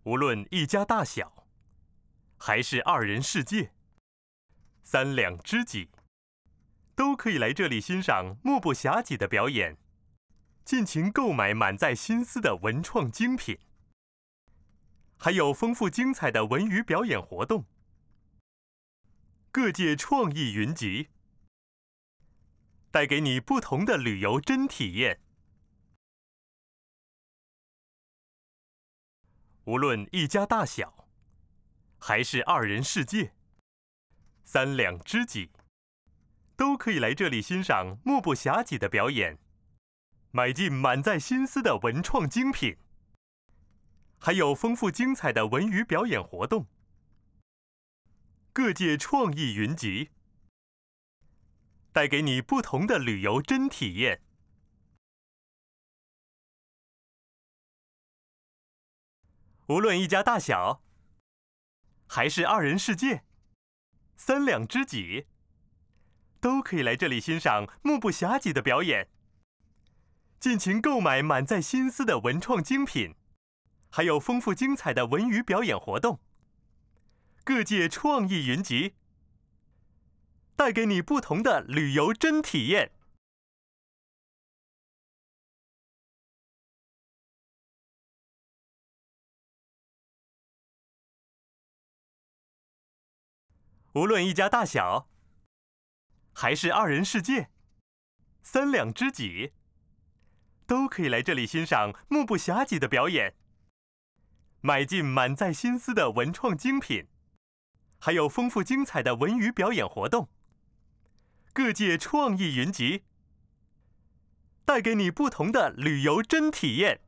无论一家大小，还是二人世界，三两知己，都可以来这里欣赏目不暇给的表演，尽情购买满载心思的文创精品，还有丰富精彩的文娱表演活动，各界创意云集，带给你不同的旅游真体验。无论一家大小，还是二人世界，三两知己，都可以来这里欣赏目不暇给的表演，买进满载心思的文创精品，还有丰富精彩的文娱表演活动，各界创意云集，带给你不同的旅游真体验。无论一家大小，还是二人世界，三两知己，都可以来这里欣赏目不暇给的表演，尽情购买满载心思的文创精品，还有丰富精彩的文娱表演活动，各界创意云集，带给你不同的旅游真体验。无论一家大小，还是二人世界，三两知己，都可以来这里欣赏目不暇给的表演，买进满载心思的文创精品，还有丰富精彩的文娱表演活动，各界创意云集，带给你不同的旅游真体验。